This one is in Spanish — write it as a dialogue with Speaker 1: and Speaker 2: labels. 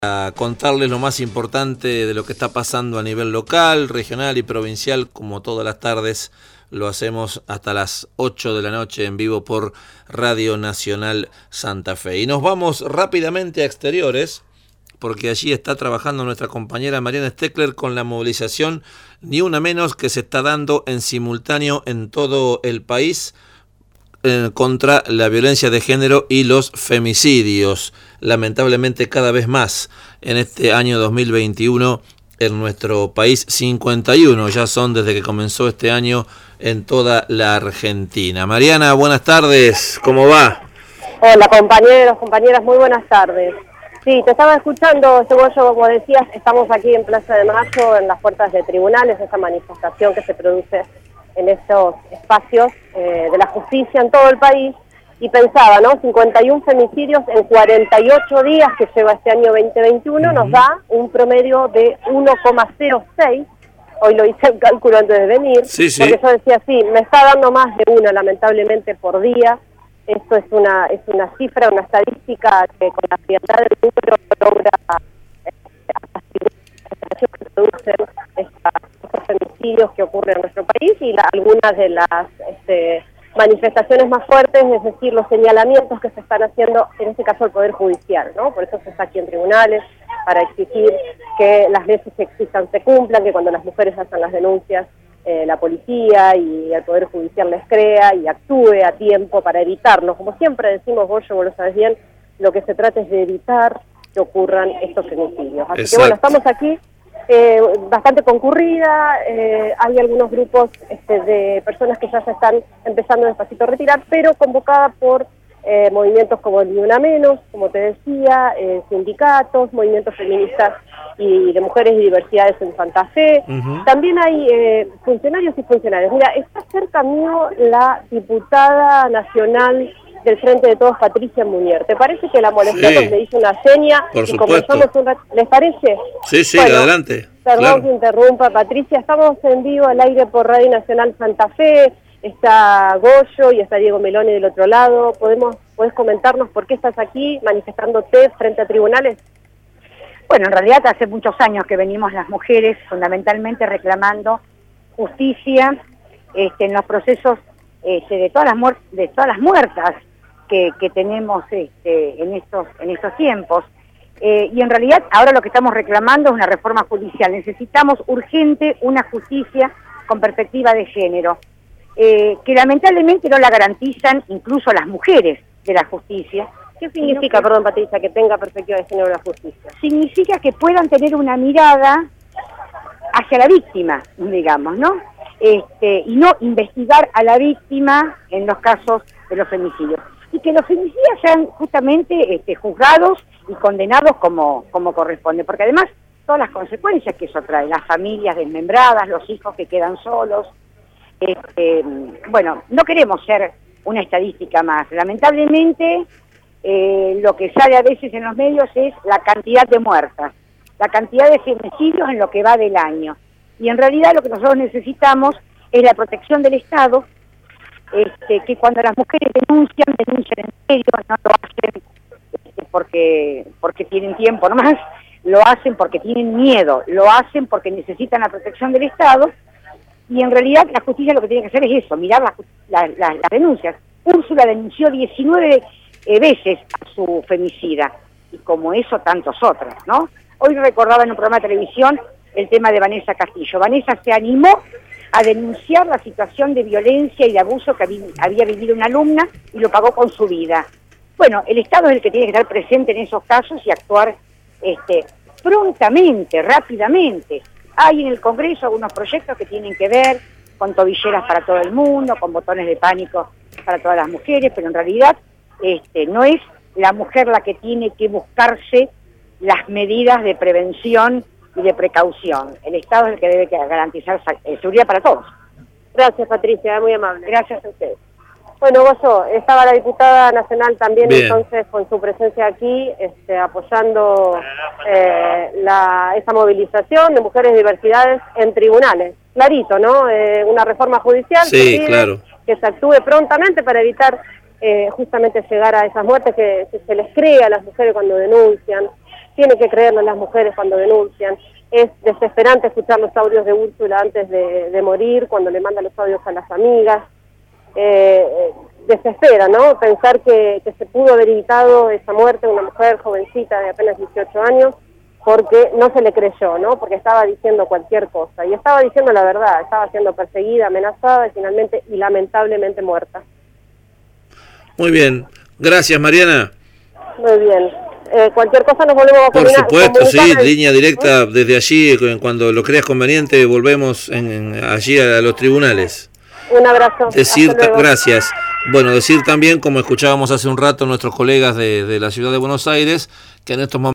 Speaker 1: A contarles lo más importante de lo que está pasando a nivel local, regional y provincial, como todas las tardes lo hacemos hasta las 8 de la noche en vivo por Radio Nacional Santa Fe. Y nos vamos rápidamente a exteriores, porque allí está trabajando nuestra compañera Mariana Steckler con la movilización Ni Una Menos que se está dando en simultáneo en todo el país contra la violencia de género y los femicidios. Lamentablemente cada vez más en este año 2021 en nuestro país, 51 ya son desde que comenzó este año en toda la Argentina. Mariana, buenas tardes, ¿cómo va?
Speaker 2: Hola compañeros, compañeras, muy buenas tardes. Sí, te estaba escuchando, Cebollo, como decías, estamos aquí en Plaza de Mayo, en las puertas de tribunales, esa manifestación que se produce en estos espacios de la justicia en todo el país, y pensaba, ¿no? 51 femicidios en 48 días que lleva este año 2021, nos da un promedio de 1,06, hoy lo hice el cálculo antes de venir, porque yo decía, sí, me está dando más de una, lamentablemente, por día. Esto es una cifra, una estadística que con la frialdad del número logra que producen estos femicidios que ocurren en nuestro país y algunas de las manifestaciones más fuertes, es decir, los señalamientos que se están haciendo, en este caso el Poder Judicial, ¿no? Por eso se está aquí en tribunales, para exigir que las leyes que existan se cumplan, que cuando las mujeres hacen las denuncias, la policía y el Poder Judicial les crea y actúe a tiempo para evitarlo. Como siempre decimos, vos lo sabés bien, lo que se trata es de evitar que ocurran estos femicidios. Así que bueno, estamos aquí, bastante concurrida, hay algunos grupos de personas que ya se están empezando despacito a retirar, pero convocada por movimientos como Ni Una Menos, como te decía, sindicatos, movimientos feministas y de mujeres y diversidades en Santa Fe. También hay funcionarios y funcionarias. Mira, está cerca mío la diputada nacional del Frente de Todos, Patricia Munier. ¿Te parece que la molestamos? Le hice una seña y conversamos un rato. ¿Les parece?
Speaker 1: Sí, bueno, adelante.
Speaker 2: Perdón que interrumpa, Patricia. Estamos en vivo al aire por Radio Nacional Santa Fe. Está Goyo y está Diego Meloni del otro lado. ¿Podés comentarnos por qué estás aquí manifestándote frente a tribunales?
Speaker 3: Bueno, en realidad hace muchos años que venimos las mujeres fundamentalmente reclamando justicia en los procesos de todas las muertas que tenemos en estos tiempos. Y en realidad ahora lo que estamos reclamando es una reforma judicial. Necesitamos urgente una justicia con perspectiva de género, que lamentablemente no la garantizan incluso las mujeres de la justicia.
Speaker 2: ¿Qué significa, perdón Patricia, que tenga perspectiva de género la justicia?
Speaker 3: Significa que puedan tener una mirada hacia la víctima, digamos, ¿no? Y no investigar a la víctima en los casos de los femicidios. Y que los femicidios sean justamente juzgados y condenados como corresponde, porque además todas las consecuencias que eso trae, las familias desmembradas, los hijos que quedan solos. Bueno, no queremos ser una estadística más. Lamentablemente, lo que sale a veces en los medios es la cantidad de muertas, la cantidad de femicidios en lo que va del año. Y en realidad lo que nosotros necesitamos es la protección del Estado, que cuando las mujeres denuncian en serio, no lo hacen porque tienen tiempo nomás, lo hacen porque tienen miedo, lo hacen porque necesitan la protección del Estado. Y en realidad la justicia lo que tiene que hacer es eso, mirar las denuncias. Úrsula denunció 19 veces a su femicida, y como eso tantos otros, ¿no? Hoy recordaba en un programa de televisión el tema de Vanessa Castillo. Vanessa se animó a denunciar la situación de violencia y de abuso que había vivido una alumna y lo pagó con su vida. Bueno, el Estado es el que tiene que estar presente en esos casos y actuar prontamente, rápidamente. Hay en el Congreso algunos proyectos que tienen que ver con tobilleras para todo el mundo, con botones de pánico para todas las mujeres, pero en realidad no es la mujer la que tiene que buscarse las medidas de prevención y de precaución. El Estado es el que debe garantizar seguridad para todos.
Speaker 2: Gracias, Patricia, muy amable.
Speaker 3: Gracias a ustedes.
Speaker 2: Bueno, Goyo, estaba la diputada nacional también entonces con su presencia aquí, apoyando esa movilización de mujeres y diversidades en tribunales. Clarito, ¿no? Una reforma judicial que se actúe prontamente para evitar justamente llegar a esas muertes que se les cree a las mujeres cuando denuncian. tiene que creerlo en las mujeres cuando denuncian. Es desesperante escuchar los audios de Úrsula antes de morir, cuando le manda los audios a las amigas. Desespera, ¿no? Pensar que se pudo haber evitado esa muerte de una mujer jovencita de apenas 18 años, porque no se le creyó, ¿no? Porque estaba diciendo cualquier cosa. Y estaba diciendo la verdad, estaba siendo perseguida, amenazada y finalmente y lamentablemente muerta.
Speaker 1: Muy bien. Gracias, Mariana.
Speaker 2: Muy bien. Cualquier cosa nos volvemos a
Speaker 1: comunicar. Por supuesto, sí, línea directa desde allí, cuando lo creas conveniente, volvemos allí a los tribunales.
Speaker 2: Un abrazo.
Speaker 1: Gracias. Bueno, decir también, como escuchábamos hace un rato nuestros colegas de la ciudad de Buenos Aires, que en estos momentos